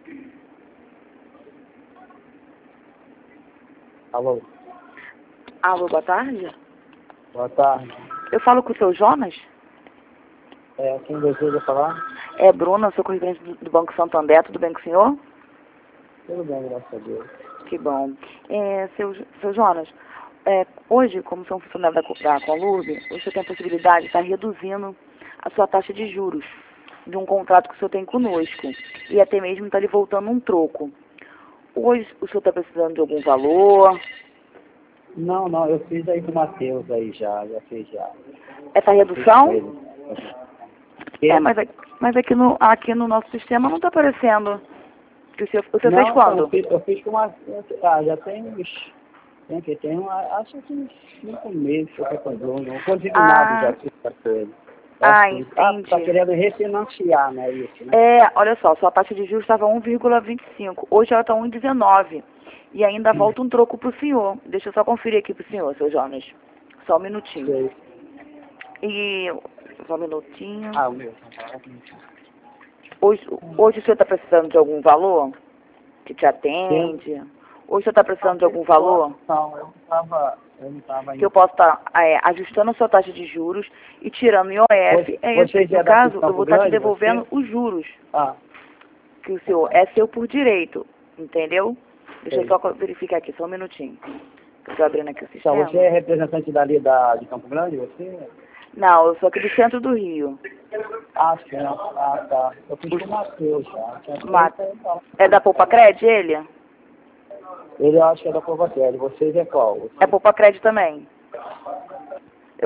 Alô? Alô, boa tarde. Boa tarde. Eu falo com o seu Jonas? Quem deseja falar? É Bruna, sou correspondente do Banco Santander. Tudo bem com o senhor? Tudo bem, graças a Deus. Que bom. Seu Jonas, hoje, como sou um funcionário da Conlurb, você tem a possibilidade de estar reduzindo a sua taxa de juros de um contrato que o senhor tem conosco. E até mesmo está lhe voltando um troco. Hoje, o senhor está precisando de algum valor? Não, eu fiz aí com o Matheus aí já fiz já. Essa redução? Mas aqui no nosso sistema não está aparecendo. Que o senhor fez quando? Eu fiz com o Matheus, já tem uns... acho que uns 5 meses que eu fui com o Bruno. Um consignado já fiz com ele. Entendi. Tá querendo refinanciar, né, isso, né? Olha só, sua taxa de juros estava 1,25. Hoje ela está 1,19. E ainda volta um troco para o senhor. Deixa eu só conferir aqui para o senhor, seu Jonas. Só um minutinho. Sei. Só um minutinho. O meu. Hoje o senhor está precisando de algum valor que te atende? Hoje o senhor está precisando de algum valor? Não, eu não estava que eu posso estar ajustando a sua taxa de juros e tirando o IOF. No caso, eu vou estar te devolvendo os juros. Que o senhor é seu por direito, entendeu? Deixa eu só verificar aqui, só um minutinho. Eu estou abrindo aqui o sistema. Você é representante dali de Campo Grande, você? Não, eu sou aqui do centro do Rio. Tá. Eu fiz com o Matheus já. É da Poupa Cred, ele? Ele eu acho que é da Poupa Cred. Vocês é qual? É Poupa Cred também.